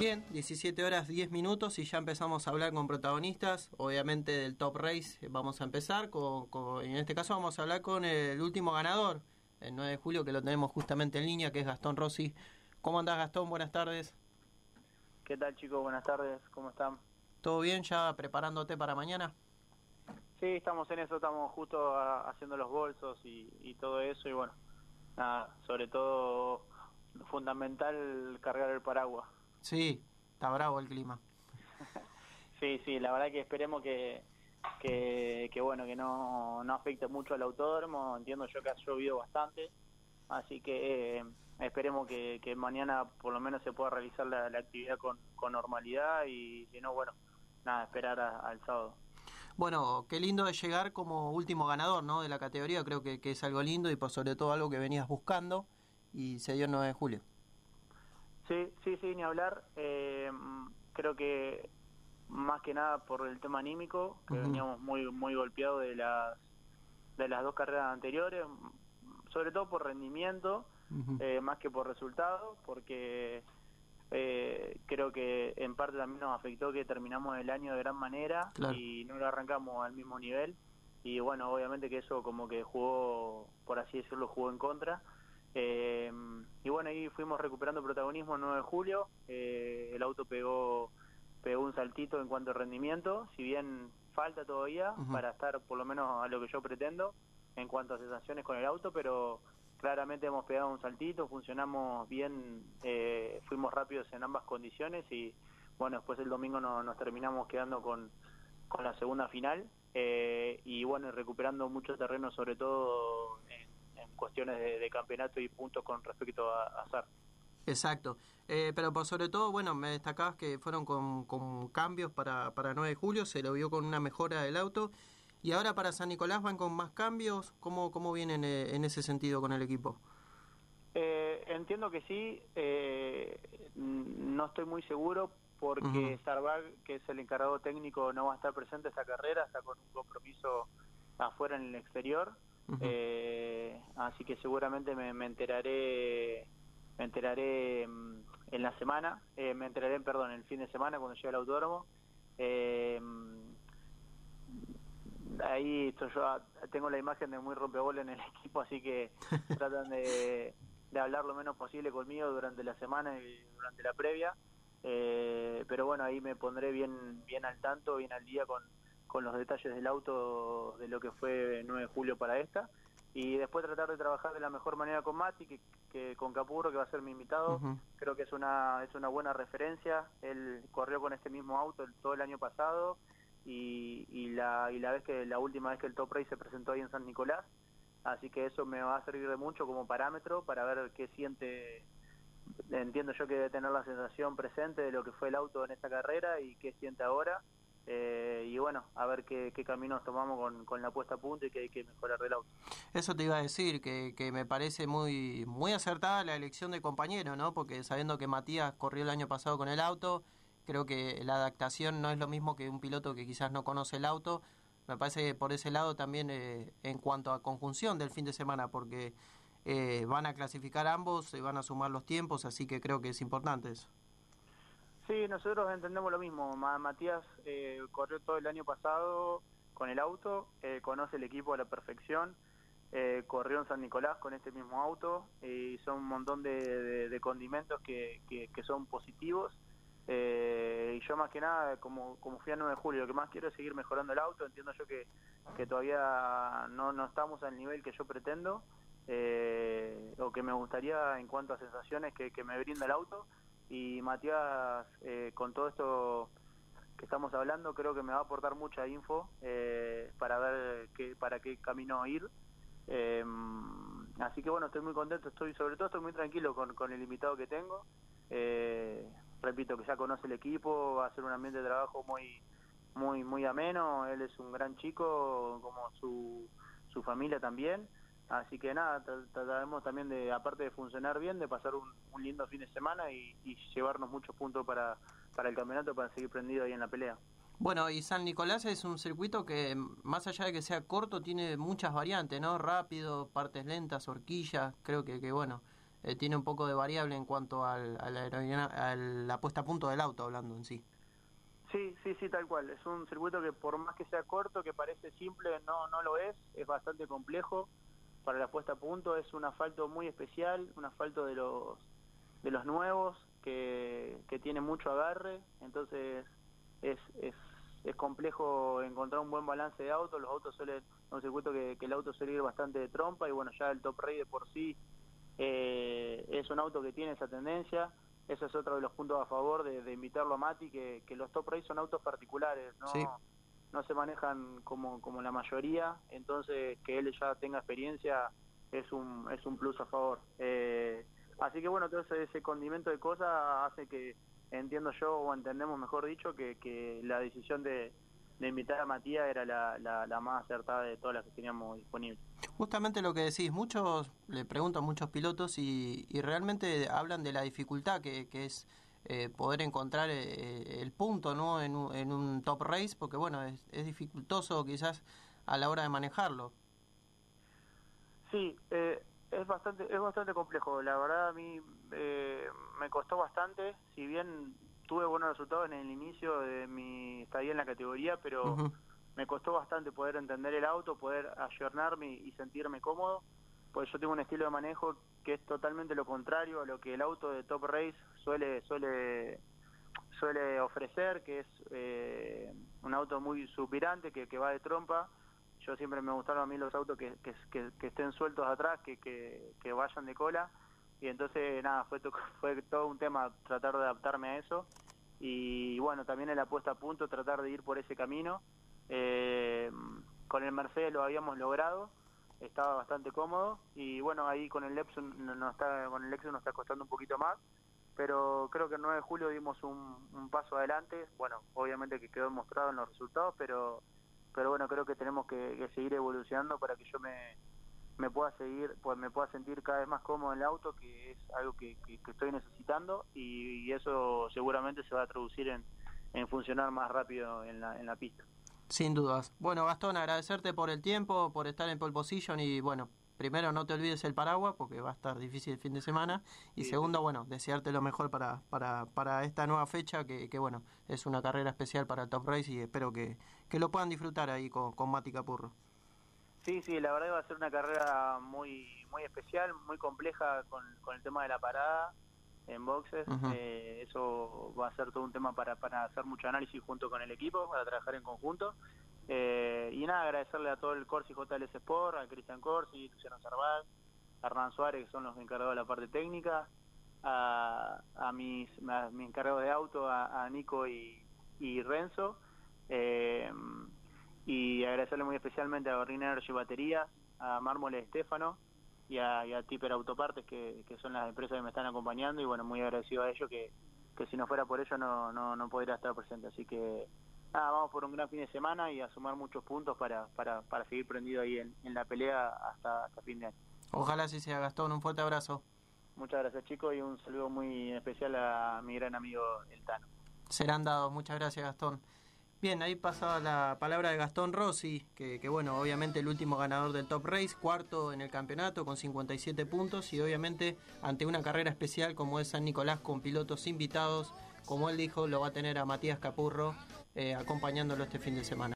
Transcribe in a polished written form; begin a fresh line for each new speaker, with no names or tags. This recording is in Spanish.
Bien, 17 horas 10 minutos y ya empezamos a hablar con protagonistas, obviamente del Top Race. Vamos a empezar en este caso vamos a hablar con el último ganador, el 9 de julio, que lo tenemos justamente en línea, que es Gastón Rossi. ¿Cómo andás, Gastón? Buenas tardes.
¿Qué tal, chicos? Buenas tardes, ¿cómo están?
¿Todo bien? ¿Ya preparándote para mañana?
Sí, estamos en eso, estamos justo haciendo los bolsos y todo eso, y bueno, nada, sobre todo fundamental cargar el paraguas.
Sí, está bravo el clima.
Sí, la verdad que esperemos que bueno, que no afecte mucho al autódromo. Entiendo yo que ha llovido bastante, así que esperemos que mañana por lo menos se pueda realizar la actividad con normalidad y si no, bueno, nada, esperar al sábado.
Bueno, qué lindo de llegar como último ganador, ¿no?, de la categoría. Creo que es algo lindo y por sobre todo algo que venías buscando y se dio el 9 de julio. Sí,
ni hablar. Creo que más que nada por el tema anímico, que veníamos muy golpeados de las dos carreras anteriores, sobre todo por rendimiento, más que por resultado, porque creo que en parte también nos afectó que terminamos el año de gran manera, claro, y no lo arrancamos al mismo nivel, y bueno, obviamente que eso como que jugó, por así decirlo, jugó en contra. Y bueno, ahí fuimos recuperando protagonismo el 9 de julio. El auto pegó un saltito en cuanto a rendimiento, si bien falta todavía para estar por lo menos a lo que yo pretendo en cuanto a sensaciones con el auto, pero claramente hemos pegado un saltito, funcionamos bien, fuimos rápidos en ambas condiciones y bueno, después el domingo nos terminamos quedando con la segunda final, y bueno, recuperando mucho terreno, sobre todo en cuestiones de campeonato y puntos con respecto a SAR.
Exacto, pero por sobre todo, bueno, me destacabas que fueron con cambios para 9 de julio, se lo vio con una mejora del auto, y ahora para San Nicolás van con más cambios. ¿Cómo vienen en ese sentido con el equipo?
Entiendo que sí, no estoy muy seguro porque Sarbag, que es el encargado técnico, no va a estar presente esta carrera, está con un compromiso afuera en el exterior. Así que seguramente me enteraré en la semana, el fin de semana cuando llegue al autódromo. Ahí yo tengo la imagen de muy rompebolas en el equipo, así que tratan de hablar lo menos posible conmigo durante la semana y durante la previa, pero bueno, ahí me pondré bien al tanto, bien al día con los detalles del auto, de lo que fue 9 de julio para esta, y después tratar de trabajar de la mejor manera con Mati, que con Capurro, que va a ser mi invitado. Creo que es una buena referencia. Él corrió con este mismo auto todo el año pasado y la última vez que el Top Race se presentó ahí en San Nicolás, así que eso me va a servir de mucho como parámetro para ver qué siente. Entiendo yo que debe tener la sensación presente de lo que fue el auto en esta carrera y qué siente ahora. Y bueno, a ver qué caminos tomamos con la puesta a punto y que hay que mejorar del auto.
Eso te iba a decir, que me parece muy acertada la elección de compañero, ¿no? Porque sabiendo que Matías corrió el año pasado con el auto, creo que la adaptación no es lo mismo que un piloto que quizás no conoce el auto. Me parece que por ese lado también, en cuanto a conjunción del fin de semana, porque van a clasificar ambos, se van a sumar los tiempos, así que creo que es importante eso.
Sí, nosotros entendemos lo mismo. Matías corrió todo el año pasado con el auto, conoce el equipo a la perfección, corrió en San Nicolás con este mismo auto, y son un montón de condimentos que son positivos. Y yo más que nada, como fui a 9 de julio, lo que más quiero es seguir mejorando el auto. Entiendo yo que todavía no estamos al nivel que yo pretendo, o que me gustaría en cuanto a sensaciones que me brinda el auto. Y Matías, con todo esto que estamos hablando, creo que me va a aportar mucha info para ver para qué camino ir. Así que bueno, estoy muy contento, sobre todo estoy muy tranquilo con el invitado que tengo. Repito, que ya conoce el equipo, va a ser un ambiente de trabajo muy ameno. Él es un gran chico, como su familia también. Así que nada, trataremos también de, aparte de funcionar bien, de pasar un lindo fin de semana y llevarnos muchos puntos para el campeonato, para seguir prendido ahí en la pelea.
Bueno, y San Nicolás es un circuito que, más allá de que sea corto, tiene muchas variantes, ¿no? Rápido, partes lentas, horquillas. Creo que bueno, tiene un poco de variable en cuanto a la puesta a punto del auto, hablando en sí.
Sí, tal cual. Es un circuito que por más que sea corto, que parece simple, no lo es bastante complejo para la puesta a punto. Es un asfalto muy especial, un asfalto de los nuevos, que tiene mucho agarre, entonces es complejo encontrar un buen balance de auto. Los autos suelen, un circuito que el auto suele ir bastante de trompa, y bueno, ya el Top Race de por sí es un auto que tiene esa tendencia. Eso es otro de los puntos a favor de invitarlo a Mati, que los Top Race son autos particulares,
Sí.
no se manejan como la mayoría, entonces que él ya tenga experiencia es un plus a favor. Así que bueno, todo ese condimento de cosas hace que, entiendo yo, o entendemos mejor dicho, que la decisión de invitar a Matías era la más acertada de todas las que teníamos disponibles.
Justamente lo que decís, le pregunto a muchos pilotos y realmente hablan de la dificultad que es poder encontrar el punto, ¿no? en un top race, porque bueno, es dificultoso quizás a la hora de manejarlo.
Sí, es bastante complejo. La verdad a mí me costó bastante, si bien tuve buenos resultados en el inicio de mi estadía en la categoría, pero
Uh-huh.
me costó bastante poder entender el auto, poder ayornarme y sentirme cómodo, pues yo tengo un estilo de manejo que es totalmente lo contrario a lo que el auto de Top Race suele ofrecer, que es un auto muy supirante, que va de trompa. Yo siempre me gustaron a mí los autos que estén sueltos atrás, que vayan de cola, y entonces nada, fue todo un tema tratar de adaptarme a eso, y bueno, también en la puesta a punto tratar de ir por ese camino. Con el Mercedes lo habíamos logrado, estaba bastante cómodo, y bueno, ahí con el Lexus nos está costando un poquito más, pero creo que el 9 de julio dimos un paso adelante. Bueno, obviamente que quedó demostrado en los resultados, pero bueno, creo que tenemos que seguir evolucionando para que yo me pueda sentir cada vez más cómodo en el auto, que es algo que estoy necesitando, y eso seguramente se va a traducir en funcionar más rápido en la pista.
Sin dudas. Bueno, Gastón, agradecerte por el tiempo, por estar en pole position, y bueno, primero no te olvides el paraguas porque va a estar difícil el fin de semana, y
Sí,
segundo,
sí.
bueno, desearte lo mejor para esta nueva fecha, que bueno, es una carrera especial para el Top Race, y espero que lo puedan disfrutar ahí con Mati Capurro.
Sí, la verdad va a ser una carrera muy especial, muy compleja con el tema de la parada en boxes.
Uh-huh.
Eso va a ser todo un tema para hacer mucho análisis junto con el equipo, para trabajar en conjunto. Y nada, agradecerle a todo el Corsi JLS Sport, a Cristian Corsi, Luciano Sarval, a Hernán Suárez, que son los encargados de la parte técnica, a mis encargados de auto, a Nico y Renzo. Y agradecerle muy especialmente a Green Energy Baterías, a Mármoles Estefano y a Tipper Autopartes, que son las empresas que me están acompañando, y bueno, muy agradecido a ellos, que si no fuera por ellos no podría estar presente. Así que nada, vamos por un gran fin de semana y a sumar muchos puntos para seguir prendido ahí en la pelea hasta fin de año.
Ojalá así sea, Gastón, un fuerte abrazo.
Muchas gracias, chicos, y un saludo muy especial a mi gran amigo El Tano.
Serán dados, muchas gracias, Gastón. Bien, ahí pasaba la palabra de Gastón Rossi, que bueno, obviamente el último ganador del Top Race, cuarto en el campeonato con 57 puntos, y obviamente ante una carrera especial como es San Nicolás, con pilotos invitados, como él dijo, lo va a tener a Matías Capurro acompañándolo este fin de semana.